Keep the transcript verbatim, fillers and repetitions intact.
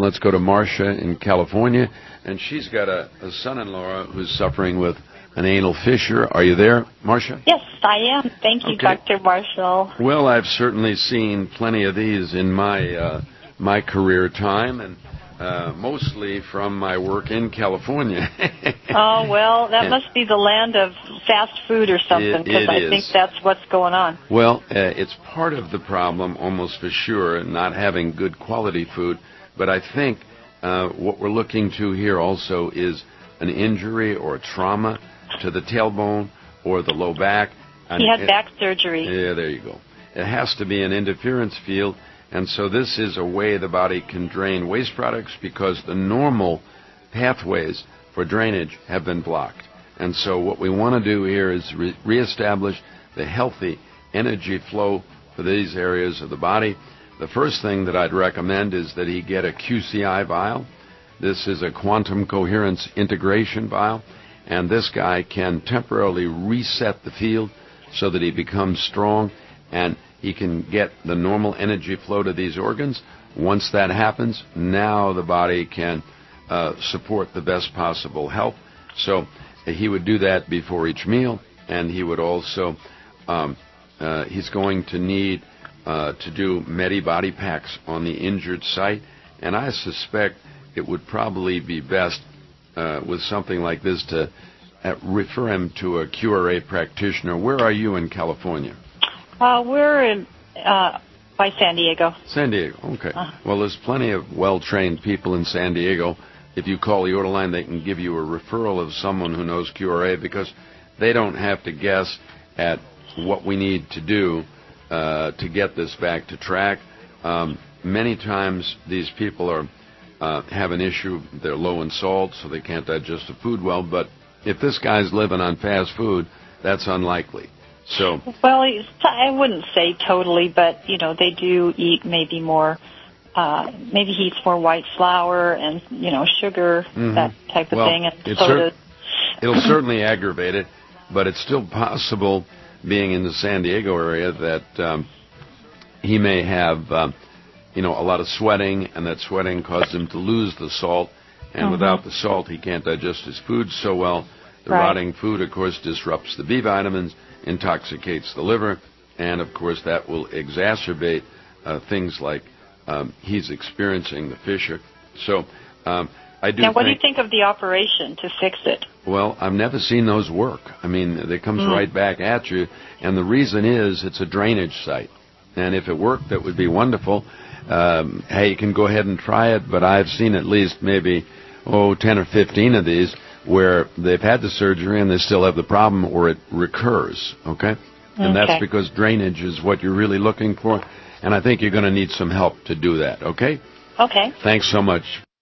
let's go to Marcia in California, and she's got a, a son-in-law who's suffering with an anal fissure. Are you there, Marcia? Yes, I am. Thank you, Okay. Doctor Marshall. Well, I've certainly seen plenty of these in my uh, my career time, and uh, mostly from my work in California. Oh, well, that must be the land of fast food or something, because I is. think that's what's going on. Well, uh, it's part of the problem, almost for sure, not having good quality food. But I think uh, what we're looking to here also is an injury or a trauma to the tailbone or the low back. He had it, back surgery. Yeah, there you go. It has to be an interference field, and so this is a way the body can drain waste products because the normal pathways for drainage have been blocked. And so what we want to do here is re- reestablish the healthy energy flow for these areas of the body. The first thing that I'd recommend is that he get a Q C I vial. This is a quantum coherence integration vial, and this guy can temporarily reset the field so that he becomes strong and he can get the normal energy flow to these organs. Once that happens, now the body can uh, support the best possible health. So he would do that before each meal, and he would also, um, uh, he's going to need uh, to do Medi-Body packs on the injured site, and I suspect it would probably be best uh, with something like this to uh, refer him to a Q R A practitioner. Where are you in California? Uh, we're in uh, by San Diego. San Diego, okay. Uh. Well, there's plenty of well-trained people in San Diego. If you call the order line, they can give you a referral of someone who knows Q R A because they don't have to guess at what we need to do uh, to get this back to track. Um, many times these people are uh, have an issue. They're low in salt, so they can't digest the food well. But if this guy's living on fast food, that's unlikely. So, well, I wouldn't say totally, but, you know, they do eat maybe more, uh, maybe he eats more white flour and, you know, sugar, mm-hmm. that type of well, thing, and it's sodas. Cer- it'll certainly aggravate it, but it's still possible, being in the San Diego area, that um, he may have, um, you know, a lot of sweating, and that sweating caused him to lose the salt, and mm-hmm. without the salt, he can't digest his food so well. The right. rotting food, of course, disrupts the B vitamins, intoxicates the liver, and, of course, that will exacerbate uh, things like um, he's experiencing the fissure. So um, I do Now, what think, do you think of the operation to fix it? Well, I've never seen those work. I mean, it comes mm. right back at you, and the reason is it's a drainage site. And if it worked, that would be wonderful. Um, hey, you can go ahead and try it, but I've seen at least maybe, oh, ten or fifteen of these where they've had the surgery and they still have the problem, or it recurs, okay? And okay. that's because drainage is what you're really looking for, and I think you're going to need some help to do that, okay? Okay. Thanks so much.